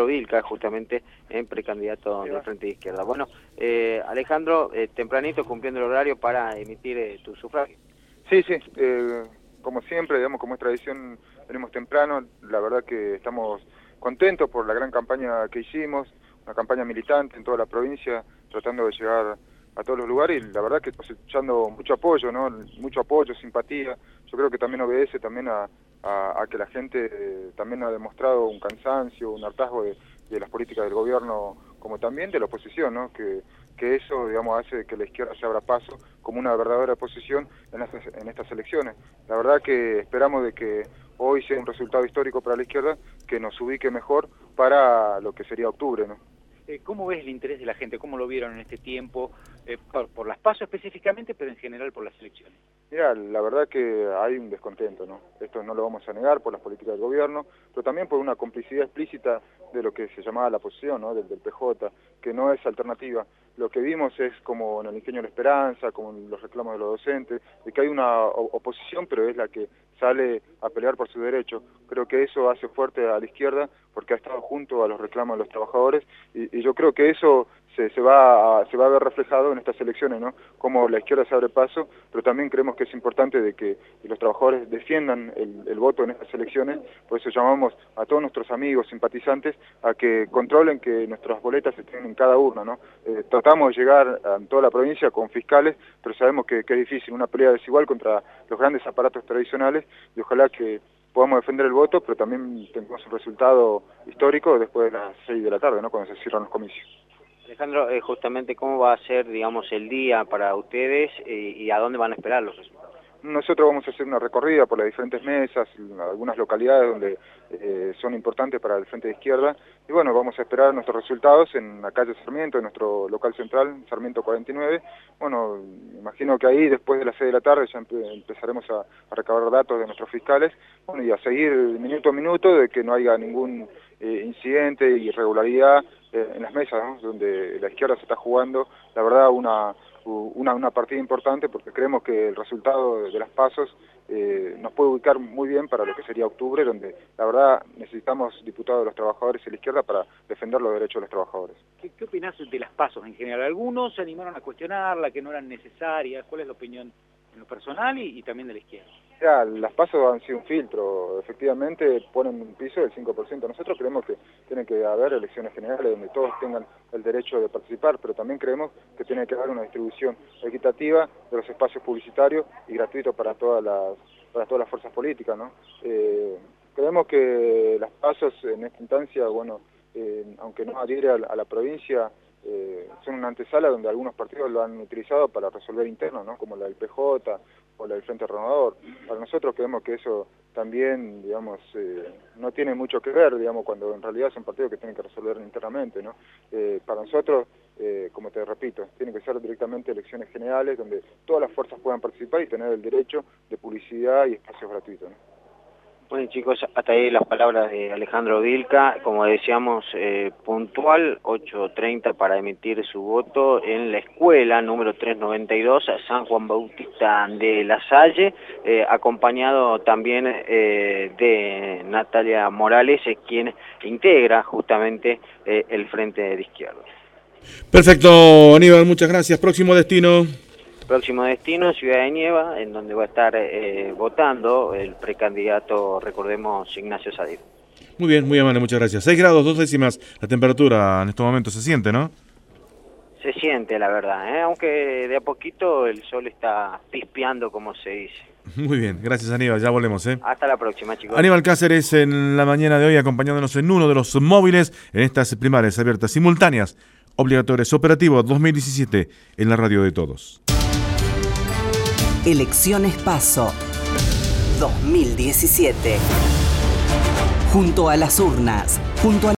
Vilca, justamente en precandidato del Frente de Izquierda. Bueno, Alejandro, tempranito cumpliendo el horario para emitir tu sufragio. Sí, como siempre, digamos, como es tradición, venimos temprano. La verdad que estamos contentos por la gran campaña que hicimos, una campaña militante en toda la provincia, tratando de llegar a todos los lugares, y la verdad que cosechando mucho apoyo, ¿no? Mucho apoyo, simpatía. Yo creo que también obedece también a que la gente también ha demostrado un cansancio, un hartazgo de las políticas del gobierno, como también de la oposición, ¿no? Que eso, digamos, hace que la izquierda se abra paso como una verdadera oposición en estas elecciones. La verdad que esperamos de que hoy sea un resultado histórico para la izquierda, que nos ubique mejor para lo que sería octubre, ¿no? ¿Cómo ves el interés de la gente? ¿Cómo lo vieron en este tiempo? Por las PASO específicamente, pero en general por las elecciones. Mira, la verdad que hay un descontento, ¿no? Esto no lo vamos a negar por las políticas del gobierno, pero también por una complicidad explícita de lo que se llamaba la oposición, ¿no? Del PJ, que no es alternativa. Lo que vimos es como en el Ingenio de la Esperanza, como en los reclamos de los docentes, de que hay una oposición, pero es la que sale a pelear por su derecho. Creo que eso hace fuerte a la izquierda, porque ha estado junto a los reclamos de los trabajadores, y yo creo que eso se va a ver reflejado en estas elecciones, ¿no? Como la izquierda se abre paso, pero también creemos que es importante de que los trabajadores defiendan el voto en estas elecciones. Por eso llamamos a todos nuestros amigos, simpatizantes, a que controlen que nuestras boletas estén en cada urna, ¿no? Tratamos de llegar a toda la provincia con fiscales, pero sabemos que es difícil, una pelea desigual contra los grandes aparatos tradicionales, y ojalá que podamos defender el voto, pero también tengamos un resultado histórico después de las 6 de la tarde, ¿no? Cuando se cierran los comicios. Alejandro, justamente cómo va a ser, digamos, el día para ustedes y a dónde van a esperar los resultados. Nosotros vamos a hacer una recorrida por las diferentes mesas, algunas localidades donde son importantes para el Frente de Izquierda, y bueno, vamos a esperar nuestros resultados en la calle Sarmiento, en nuestro local central, Sarmiento 49. Bueno, imagino que ahí después de las 6 de la tarde ya empezaremos a recabar datos de nuestros fiscales, bueno, y a seguir minuto a minuto de que no haya ningún incidente, irregularidad en las mesas, ¿no? Donde la izquierda se está jugando, la verdad, una partida importante, porque creemos que el resultado de las PASOs nos puede ubicar muy bien para lo que sería octubre, donde la verdad necesitamos diputados de los trabajadores y la izquierda para defender los derechos de los trabajadores. ¿Qué opinás de las PASOs en general? Algunos se animaron a cuestionarla, que no eran necesarias. ¿Cuál es la opinión en lo personal y también de la izquierda? Ya, las PASO han sido un filtro, efectivamente ponen un piso del 5%. Nosotros creemos que tiene que haber elecciones generales donde todos tengan el derecho de participar, pero también creemos que tiene que haber una distribución equitativa de los espacios publicitarios y gratuitos para todas las fuerzas políticas, ¿no? Creemos que las PASO en esta instancia, bueno, aunque no adhiere a la provincia, son una antesala donde algunos partidos lo han utilizado para resolver internos, ¿no? Como la del PJ o la del Frente Renovador. Para nosotros creemos que eso también, digamos, no tiene mucho que ver, digamos, cuando en realidad son partidos que tienen que resolver internamente, ¿no? Para nosotros, como te repito, tienen que ser directamente elecciones generales donde todas las fuerzas puedan participar y tener el derecho de publicidad y espacios gratuitos, ¿no? Bueno, chicos, hasta ahí las palabras de Alejandro Vilca, como decíamos, puntual, 8:30 para emitir su voto en la escuela número 392, San Juan Bautista de la Salle, acompañado también de Natalia Morales, quien integra justamente el Frente de Izquierda. Perfecto, Aníbal, muchas gracias. Próximo destino. Próximo destino, Ciudad de Nieva, en donde va a estar votando el precandidato, recordemos, Ignacio Sadir. Muy bien, muy amable, muchas gracias. 6 grados, 2 décimas la temperatura en estos momentos, se siente, ¿no? Se siente, la verdad, aunque de a poquito el sol está pispeando, como se dice. Muy bien, gracias Aníbal, ya volvemos. Hasta la próxima, chicos. Aníbal Cáceres en la mañana de hoy acompañándonos en uno de los móviles en estas primarias abiertas simultáneas, obligatorias, operativo 2017 en la radio de todos. Elecciones PASO 2017. Junto a las urnas, junto a